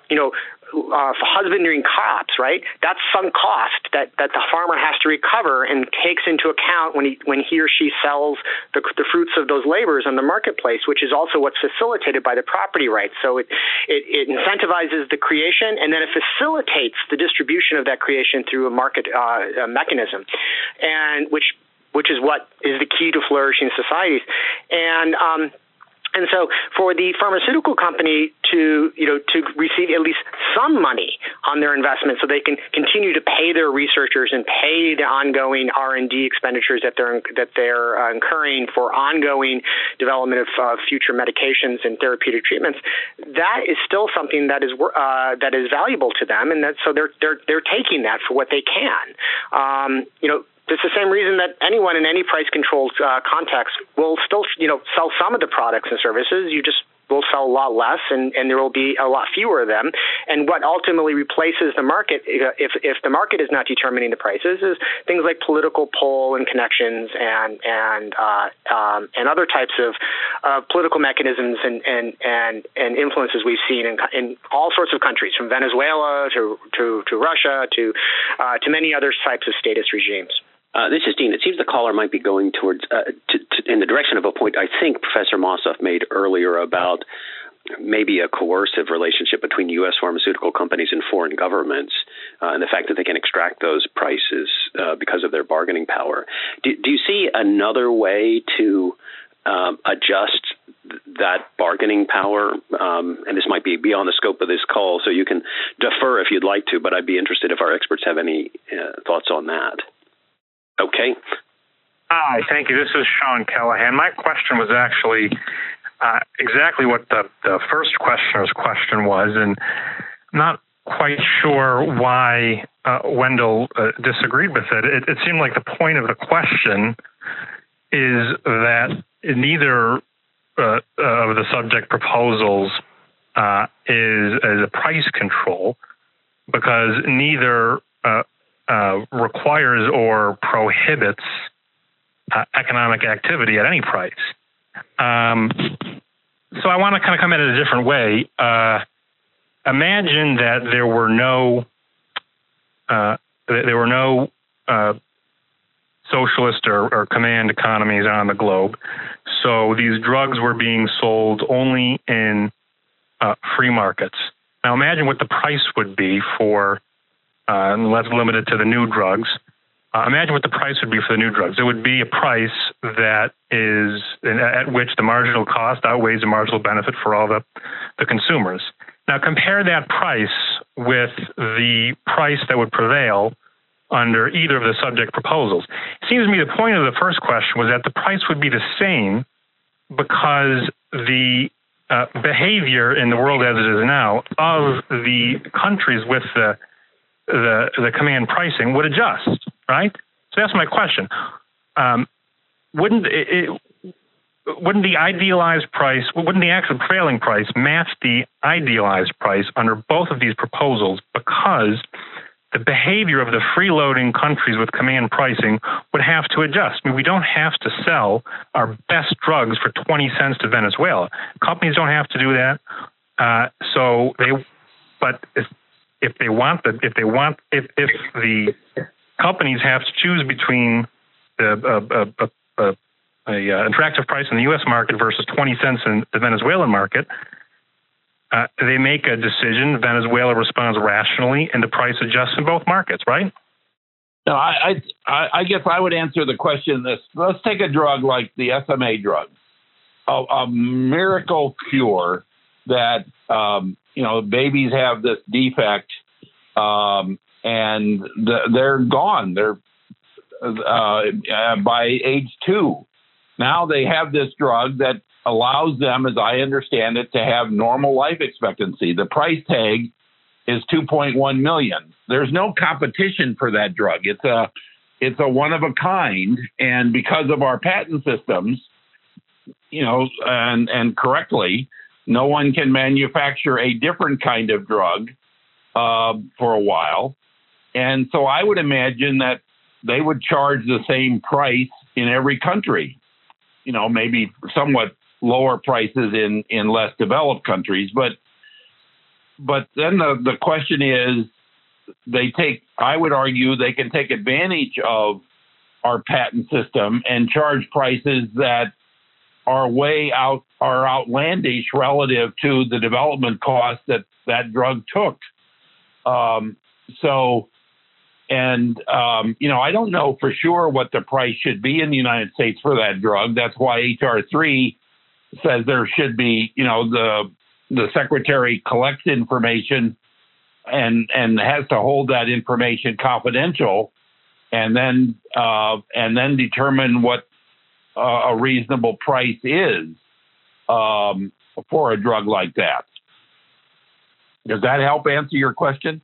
[SPEAKER 3] husbanding crops, right? That's sunk cost that the farmer has to recover and takes into account when he or she sells the fruits of those labors on the marketplace, which is also what's facilitated by the property rights. So it incentivizes the creation, and then it facilitates the distribution of that creation through a market mechanism, and which is what is the key to flourishing societies. And so for the pharmaceutical company to receive at least some money on their investment so they can continue to pay their researchers and pay the ongoing R&D expenditures that they're incurring for ongoing development of future medications and therapeutic treatments, that is still something that is valuable to them, and so they're taking that for what they can. It's the same reason that anyone in any price-controlled context will still, sell some of the products and services. You just will sell a lot less, and there will be a lot fewer of them. And what ultimately replaces the market, if the market is not determining the prices, is things like political pull and connections and other types of political mechanisms and influences we've seen in all sorts of countries, from Venezuela to Russia to many other types of statist regimes.
[SPEAKER 1] This is Dean. It seems the caller might be going towards in the direction of a point I think Professor Mossoff made earlier about maybe a coercive relationship between U.S. pharmaceutical companies and foreign governments, and the fact that they can extract those prices because of their bargaining power. Do you see another way to adjust that bargaining power? And this might be beyond the scope of this call, so you can defer if you'd like to, but I'd be interested if our experts have any thoughts on that. Okay.
[SPEAKER 5] Hi, thank you. This is Sean Callahan. My question was actually exactly what the first questioner's question was, and I'm not quite sure why Wendell disagreed with it. It seemed like the point of the question is that neither of the subject proposals is a price control, because neither requires or prohibits economic activity at any price. So I want to kind of come at it a different way. Imagine that there were no socialist or command economies on the globe. So these drugs were being sold only in free markets. Now imagine what the price would be for, and let's limit it to the new drugs. Imagine what the price would be for the new drugs. It would be a price that is at which the marginal cost outweighs the marginal benefit for all the consumers. Now compare that price with the price that would prevail under either of the subject proposals. It seems to me the point of the first question was that the price would be the same because the behavior in the world as it is now of the countries with the command pricing would adjust, right? So that's my question. Wouldn't the idealized price, wouldn't the actual prevailing price match the idealized price under both of these proposals, because the behavior of the freeloading countries with command pricing would have to adjust? I mean, we don't have to sell our best drugs for 20 cents to Venezuela. Companies don't have to do that. If the companies have to choose between an attractive price in the U.S. market versus 20 cents in the Venezuelan market, they make a decision. Venezuela responds rationally, and the price adjusts in both markets, right?
[SPEAKER 2] No, I guess I would answer the question this. Let's take a drug like the SMA drug, a miracle cure that, babies have this defect, and they're gone. They're by age 2. Now they have this drug that allows them, as I understand it, to have normal life expectancy. The price tag is $2.1 million. There's no competition for that drug. It's a one of a kind, and because of our patent systems, and correctly, no one can manufacture a different kind of drug for a while. And so I would imagine that they would charge the same price in every country, maybe somewhat lower prices in less developed countries. But then the question is, I would argue they can take advantage of our patent system and charge prices that are outlandish relative to the development cost that drug took. I don't know for sure what the price should be in the United States for that drug. That's why H.R. 3 says there should be, the secretary collects information and has to hold that information confidential, and then determine what a reasonable price is for a drug like that. Does that help answer your question?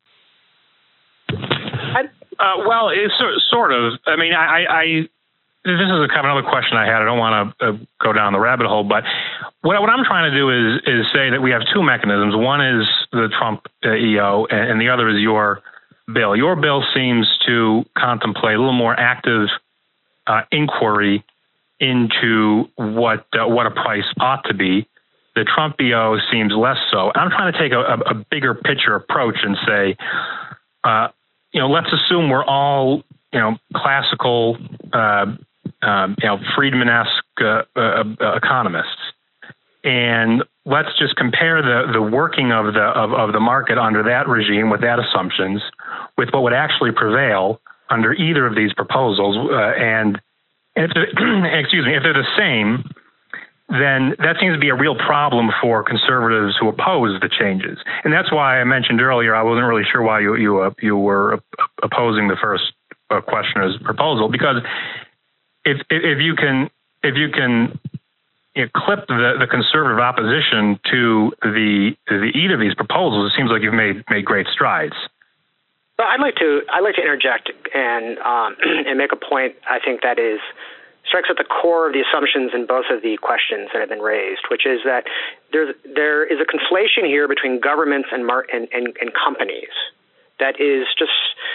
[SPEAKER 5] Well, it's sort of. I mean, this is a kind of another question I had. I don't want to go down the rabbit hole, but what I'm trying to do is say that we have two mechanisms. One is the Trump EO, and the other is your bill. Your bill seems to contemplate a little more active inquiry into what a price ought to be. The Trump EO seems less so. I'm trying to take a bigger picture approach and say, let's assume we're all, classical, Friedman-esque economists, and let's just compare the working of the market under that regime with that assumptions with what would actually prevail under either of these proposals, and if if they're the same, then that seems to be a real problem for conservatives who oppose the changes. And that's why I mentioned earlier I wasn't really sure why you were opposing the first questioner's proposal, because if you can clip the conservative opposition to the either of these proposals, it seems like you've made great strides.
[SPEAKER 3] Well, I'd like to interject and make a point. I think that strikes at the core of the assumptions in both of the questions that have been raised, which is that there is a conflation here between governments and companies. That is just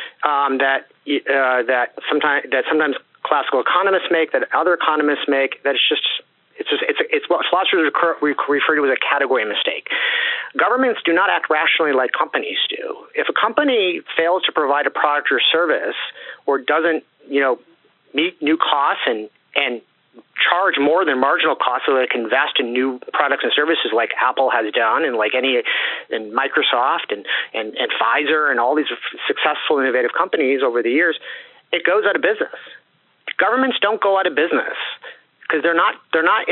[SPEAKER 3] that sometimes classical economists make, that other economists make. That it's what philosophers refer to as a category mistake. Governments do not act rationally like companies do. If a company fails to provide a product or service, or doesn't meet new costs and charge more than marginal costs so that it can invest in new products and services like Apple has done, and like and Microsoft and Pfizer and all these successful innovative companies over the years, it goes out of business. Governments don't go out of business because they're not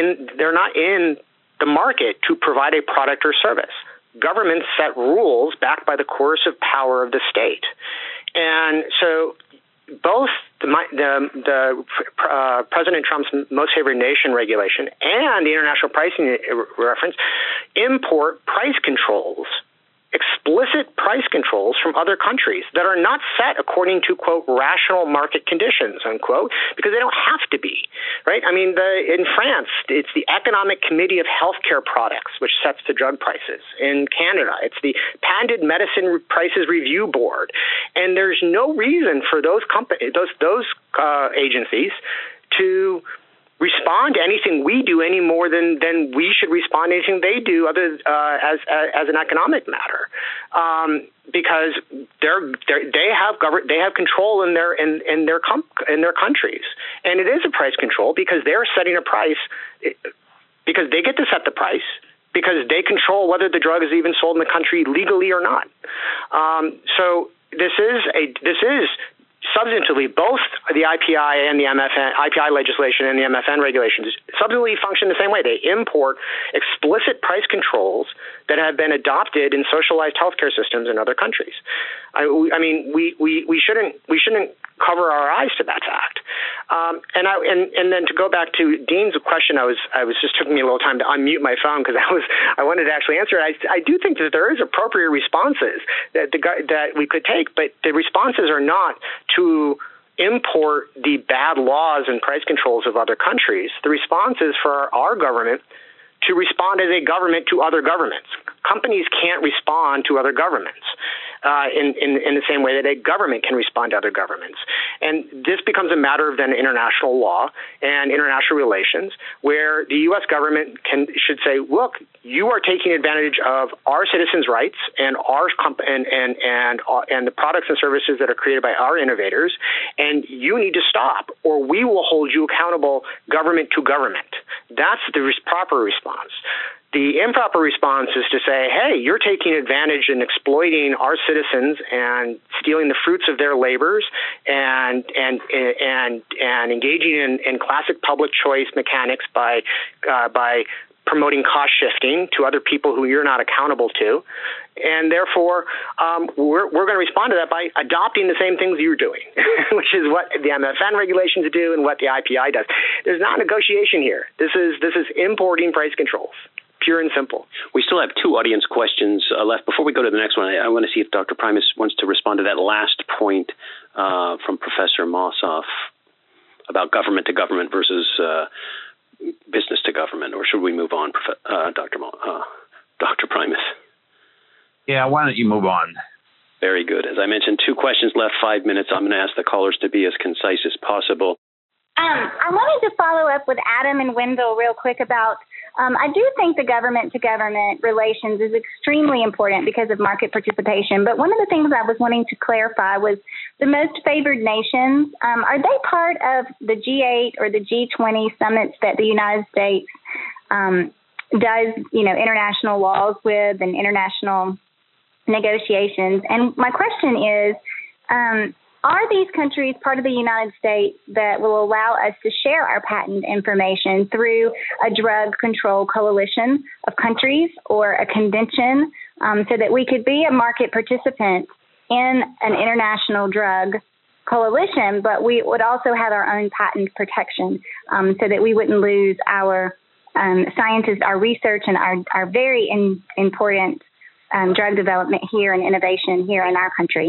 [SPEAKER 3] in the market to provide a product or service. Governments set rules backed by the coercive power of the state, and so both the President Trump's most favored nation regulation and the international pricing reference import price controls, explicit price controls from other countries that are not set according to, quote, rational market conditions, unquote, because they don't have to be, right? I mean, in France, it's the Economic Committee of Healthcare Products which sets the drug prices. In Canada, it's the Patented Medicine Prices Review Board. And there's no reason for those agencies to respond to anything we do any more than we should respond to anything they do, other as an economic matter, because they have control in their countries, and it is a price control because they're setting a price because they get to set the price because they control whether the drug is even sold in the country legally or not. So this is substantively, both the IPI and the IPI legislation and the MFN regulations substantively function the same way. They import explicit price controls that have been adopted in socialized healthcare systems in other countries. I mean, we shouldn't cover our eyes to that fact. And then to go back to Dean's question, I was just took me a little time to unmute my phone because I wanted to actually answer it. I do think that there is appropriate responses that we could take, but the responses are not to import the bad laws and price controls of other countries. The response is for our government to respond as a government to other governments. Companies can't respond to other governments in the same way that a government can respond to other governments. And this becomes a matter of then international law and international relations, where the U.S. government should say, look, you are taking advantage of our citizens' rights and and the products and services that are created by our innovators, and you need to stop, or we will hold you accountable, government to government. That's the proper response. The improper response is to say, hey, you're taking advantage and exploiting our citizens and stealing the fruits of their labors and engaging in classic public choice mechanics by promoting cost shifting to other people who you're not accountable to. And therefore, we're going to respond to that by adopting the same things you're doing, which is what the MFN regulations do and what the IPI does. There's not negotiation here. This is importing price controls. Pure and simple.
[SPEAKER 1] We still have two audience questions left. Before we go to the next one, I want to see if Dr. Primus wants to respond to that last point from Professor Mossoff about government to government versus business to government, or should we move on, Dr. Primus?
[SPEAKER 2] Yeah, why don't you move on?
[SPEAKER 1] Very good. As I mentioned, two questions left, 5 minutes. I'm going to ask the callers to be as concise as possible.
[SPEAKER 6] I wanted to follow up with Adam and Wendell real quick about I do think the government-to-government relations is extremely important because of market participation. But one of the things I was wanting to clarify was the most favored nations. Are they part of the G8 or the G20 summits that the United States does, international laws with and international negotiations? And my question is, are these countries part of the United States that will allow us to share our patent information through a drug control coalition of countries or a convention so that we could be a market participant in an international drug coalition, but we would also have our own patent protection so that we wouldn't lose our scientists, our research, and our very important drug development here and innovation here in our country?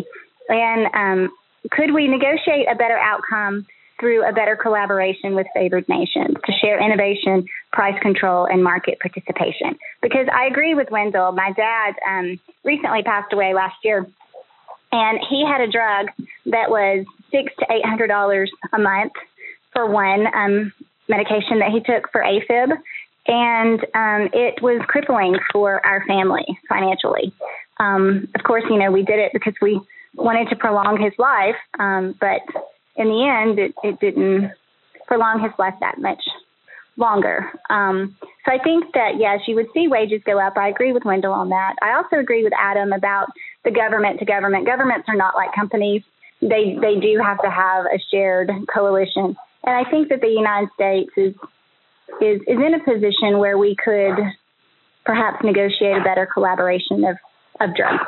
[SPEAKER 6] And could we negotiate a better outcome through a better collaboration with favored nations to share innovation, price control, and market participation? Because I agree with Wendell. My dad recently passed away last year, and he had a drug that was $600 to $800 a month for one medication that he took for AFib, and it was crippling for our family financially. Of course, we did it because we wanted to prolong his life, but in the end, it didn't prolong his life that much longer. So I think that, yes, you would see wages go up. I agree with Wendell on that. I also agree with Adam about the government to government. Governments are not like companies. They do have to have a shared coalition. And I think that the United States is in a position where we could perhaps negotiate a better collaboration of drugs.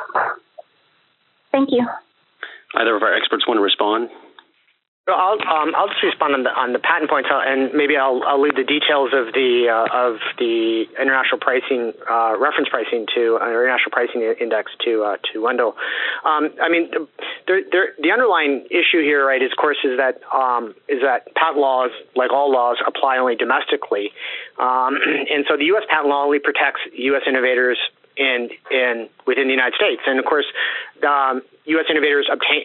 [SPEAKER 6] Thank you.
[SPEAKER 1] Either of our experts want to respond?
[SPEAKER 3] So I'll just respond on the patent points, and maybe I'll leave the details of the international pricing reference pricing to international pricing index to Wendell. I mean, the underlying issue here, right, is that patent laws, like all laws, apply only domestically, and so the U.S. patent law only protects U.S. innovators within the United States, and of course, U.S. innovators obtain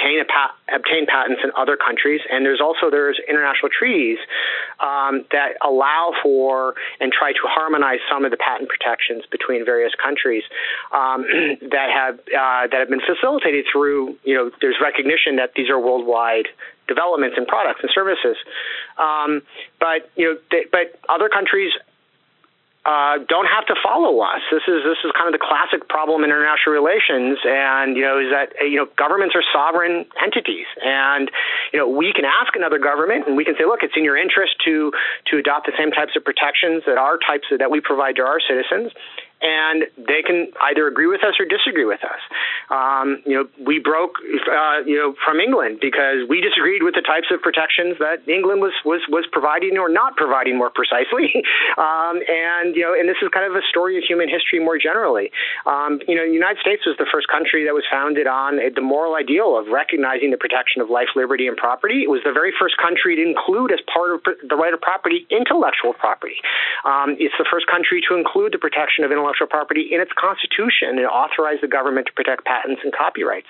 [SPEAKER 3] patents in other countries, and there's international treaties that allow for and try to harmonize some of the patent protections between various countries that have been facilitated through there's recognition that these are worldwide developments in products and services, but other countries don't have to follow us. This is kind of the classic problem in international relations, and is that governments are sovereign entities, and we can ask another government, and we can say, look, it's in your interest to adopt the same types of protections that we provide to our citizens. And they can either agree with us or disagree with us. We broke, from England because we disagreed with the types of protections that England was providing or not providing, more precisely. And this is kind of a story of human history more generally. The United States was the first country that was founded on the moral ideal of recognizing the protection of life, liberty, and property. It was the very first country to include as part of the right of property intellectual property. It's the first country to include the protection of intellectual property in its constitution and authorized the government to protect patents and copyrights.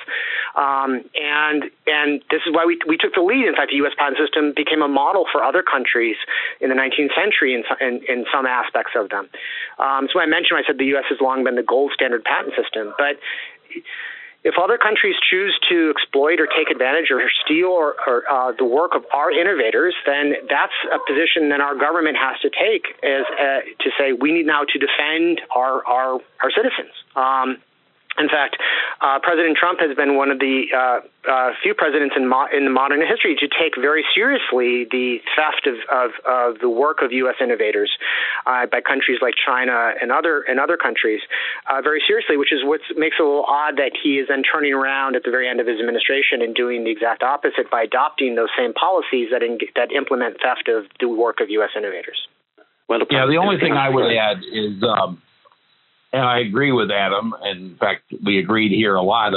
[SPEAKER 3] And this is why we took the lead. In fact, the U.S. patent system became a model for other countries in the 19th century in some aspects of them. So I mentioned, I said the U.S. has long been the gold standard patent system, but if other countries choose to exploit or take advantage or steal the work of our innovators, then that's a position that our government has to take to say we need now to defend our citizens. In fact, President Trump has been one of the few presidents in the modern history to take very seriously the theft of the work of U.S. innovators by countries like China and other countries very seriously, which is what makes it a little odd that he is then turning around at the very end of his administration and doing the exact opposite by adopting those same policies that implement theft of the work of U.S. innovators.
[SPEAKER 2] Well, the only thing I would add is. And I agree with Adam. In fact, we agreed here a lot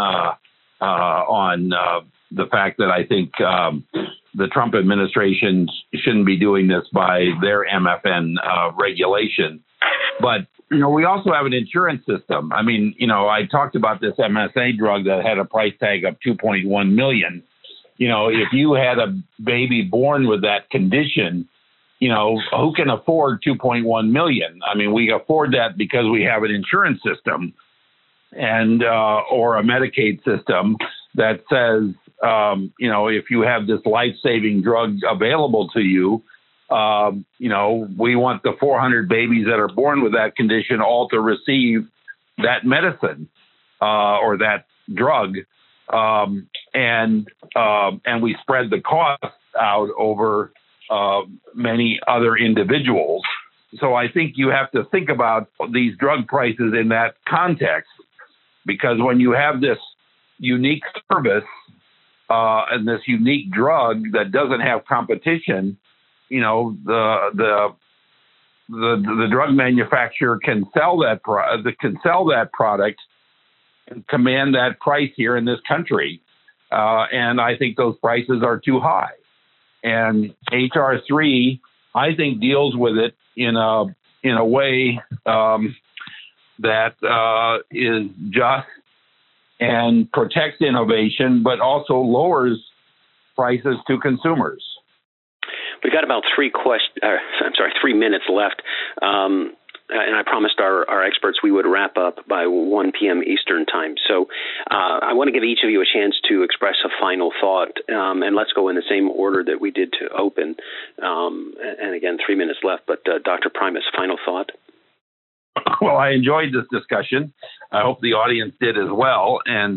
[SPEAKER 2] on the fact that I think the Trump administration shouldn't be doing this by their MFN regulation. But, we also have an insurance system. I mean, I talked about this MSA drug that had a price tag of $2.1 million. If you had a baby born with that condition, who can afford $2.1 million? I mean, we afford that because we have an insurance system and or a Medicaid system that says, if you have this life-saving drug available to you, we want the 400 babies that are born with that condition all to receive that medicine or that drug, and we spread the cost out over many other individuals. So I think you have to think about these drug prices in that context, because when you have this unique service and this unique drug that doesn't have competition, the drug manufacturer can sell that product command that price here in this country. And I think those prices are too high. And H.R. 3, I think, deals with it in a way that is just and protects innovation, but also lowers prices to consumers.
[SPEAKER 1] We've got about 3 minutes left. And I promised our experts we would wrap up by 1 p.m. Eastern time. So I want to give each of you a chance to express a final thought. And let's go in the same order that we did to open. And again, 3 minutes left. But Dr. Primus, final thought?
[SPEAKER 2] Well, I enjoyed this discussion. I hope the audience did as well. And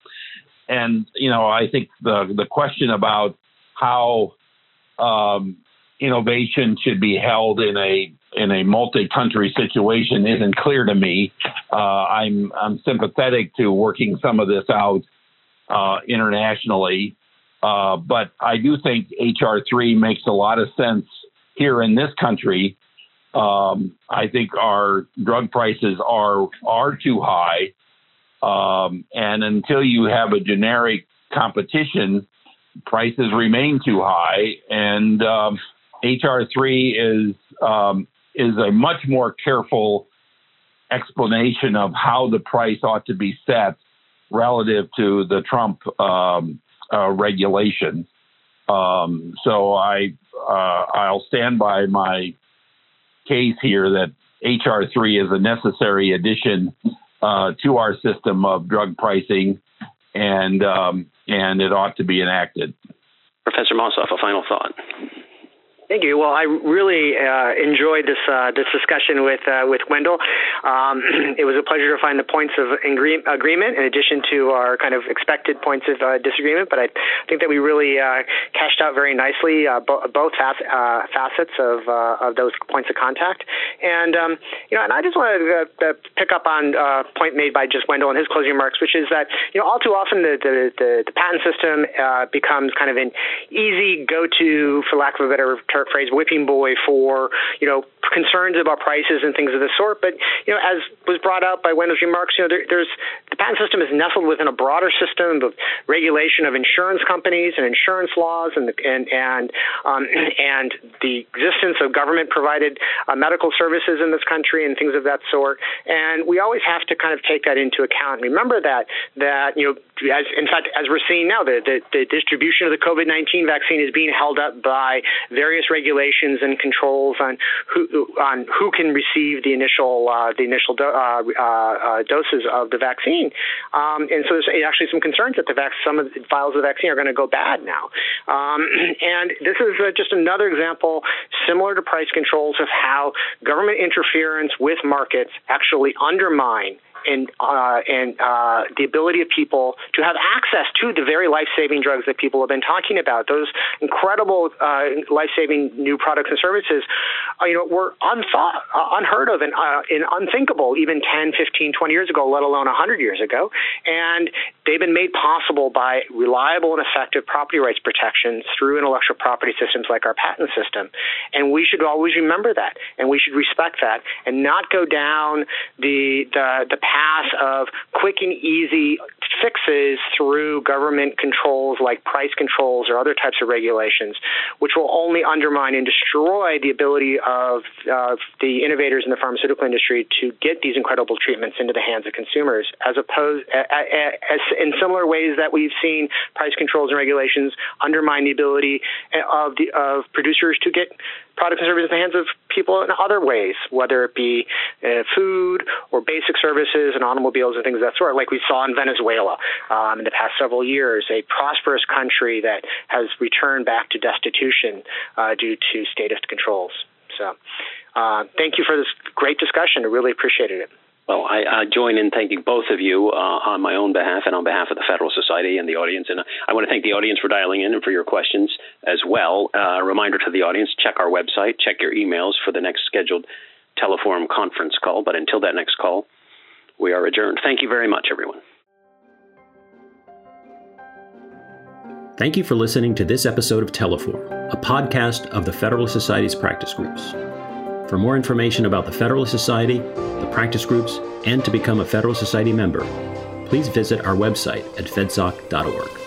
[SPEAKER 2] I think the question about how innovation should be held in a multi-country situation isn't clear to me. I'm sympathetic to working some of this out internationally, but I do think H.R. 3 makes a lot of sense here in this country. I think our drug prices are too high, and until you have a generic competition, prices remain too high. And H.R. 3 is a much more careful explanation of how the price ought to be set relative to the Trump regulation. So I'll stand by my case here that H.R. 3 is a necessary addition to our system of drug pricing, and it ought to be enacted.
[SPEAKER 1] Professor Mossoff, a final thought.
[SPEAKER 3] Thank you. Well, I really enjoyed this discussion with Wendell. It was a pleasure to find the points of agreement in addition to our kind of expected points of disagreement. But I think that we really cashed out very nicely both facets of those points of contact. And and I just wanted to pick up on a point made by just Wendell in his closing remarks, which is that all too often the patent system becomes kind of an easy go-to, for lack of a better phrase, whipping boy for concerns about prices and things of this sort. But as was brought out by Wendell's remarks, there's the patent system is nestled within a broader system of regulation of insurance companies and insurance laws, and the existence of government provided medical services in this country and things of that sort. And we always have to kind of take that into account. Remember that as we're seeing now, the distribution of the COVID-19 vaccine is being held up by various regulations and controls on who can receive the initial doses of the vaccine, and so there's actually some concerns that some of the vials of the vaccine are going to go bad now, and this is just another example, similar to price controls, of how government interference with markets actually undermine and the ability of people to have access to the very life-saving drugs that people have been talking about. Those incredible life-saving new products and services, were unheard of and unthinkable even 10, 15, 20 years ago, let alone 100 years ago. And they've been made possible by reliable and effective property rights protections through intellectual property systems like our patent system. And we should always remember that, and we should respect that, and not go down the path of quick and easy fixes through government controls like price controls or other types of regulations, which will only undermine and destroy the ability of the innovators in the pharmaceutical industry to get these incredible treatments into the hands of consumers, as opposed as in similar ways that we've seen price controls and regulations undermine the ability of producers to get products and services in the hands of people in other ways, whether it be food or basic services and automobiles and things of that sort, like we saw in Venezuela in the past several years, a prosperous country that has returned back to destitution due to statist controls. So thank you for this great discussion. I really appreciated it.
[SPEAKER 1] Well, I join in thanking both of you on my own behalf and on behalf of the Federal Society and the audience. And I want to thank the audience for dialing in and for your questions as well. A reminder to the audience, check our website, check your emails for the next scheduled Teleforum conference call. But until that next call, we are adjourned. Thank you very much, everyone.
[SPEAKER 7] Thank you for listening to this episode of Teleforum, a podcast of the Federalist Society's practice groups. For more information about the Federalist Society, the practice groups, and to become a Federalist Society member, please visit our website at fedsoc.org.